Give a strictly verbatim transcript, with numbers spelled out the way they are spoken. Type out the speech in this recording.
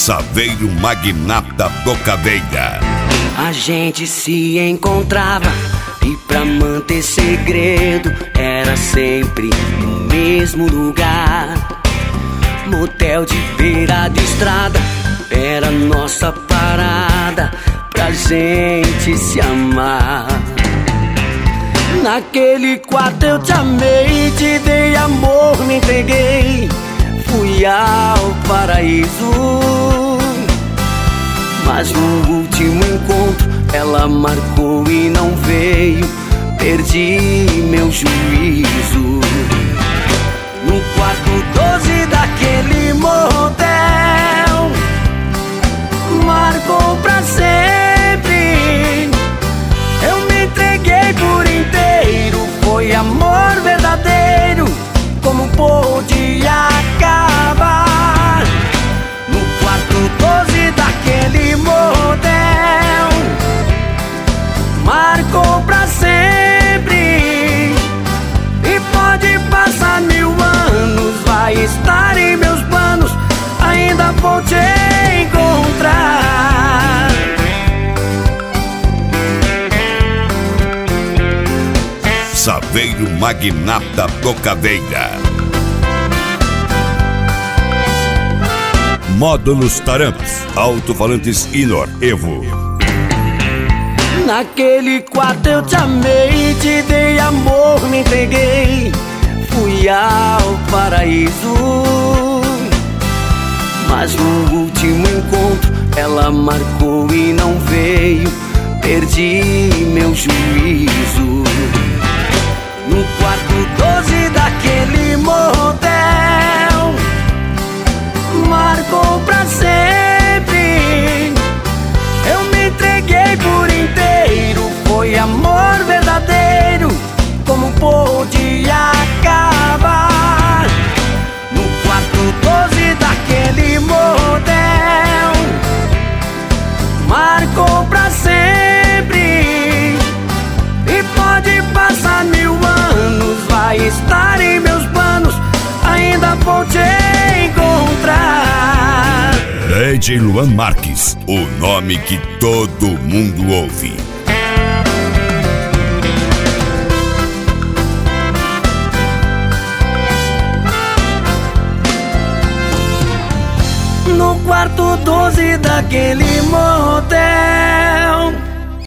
Saveiro Magnata do Caveira. A gente se encontrava e pra manter segredo era sempre no mesmo lugar. Motel de beira de estrada era nossa parada pra gente se amar. Naquele quarto eu te amei, te dei amor, me entreguei, fui ao paraíso. Mas no último encontro ela marcou e não veio, perdi meu juízo. No quarto doze daquele motel, marcou pra sempre. Eu me entreguei por inteiro, foi amor verdadeiro. Como pôde acabar? No quarto doze daquele motel, marcou pra sempre. E pode passar mil anos, vai estar em meus planos, ainda vou te encontrar. Saveiro Magnata do Caveira. Módulos Taramps, alto-falantes Inor Evo. Naquele quarto eu te amei, te dei amor, me entreguei, fui ao paraíso. Mas no último encontro ela marcou e não veio, perdi meu juízo. No quarto doze daquele motel, marcou pra sempre. Eu me entreguei por inteiro, foi amor verdadeiro. Como pôde acabar? No quarto doze daquele motel, marcou pra sempre. E pode passar mil anos, vai estar em meus planos, ainda vou te encontrar. D J Luan Marques, o nome que todo mundo ouve. No quarto doze daquele motel,